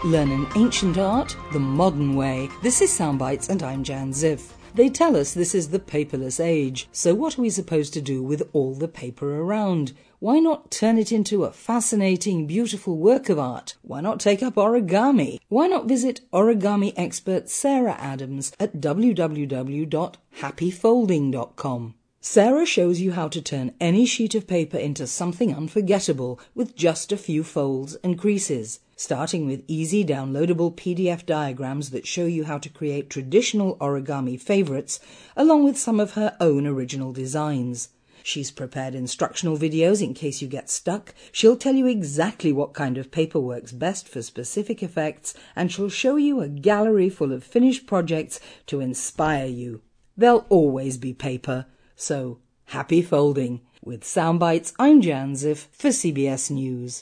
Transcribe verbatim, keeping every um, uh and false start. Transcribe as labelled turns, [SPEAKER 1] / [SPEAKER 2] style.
[SPEAKER 1] Learn an ancient art the modern way. This is Soundbites and I'm Jan Ziff. They tell us this is the paperless age, so what are we supposed to do with all the paper around? Why not turn it into a fascinating, beautiful work of art? Why not take up origami? Why not visit origami expert Sarah Adams at w w w dot happy folding dot com? Sarah shows you how to turn any sheet of paper into something unforgettable with just a few folds and creases, starting with easy downloadable P D F diagrams that show you how to create traditional origami favorites, along with some of her own original designs. She's prepared instructional videos in case you get stuck. She'll tell you exactly what kind of paper works best for specific effects, and she'll show you a gallery full of finished projects to inspire you. There'll always be paper. So, happy folding. With Soundbites, I'm Jan Ziff for C B S News.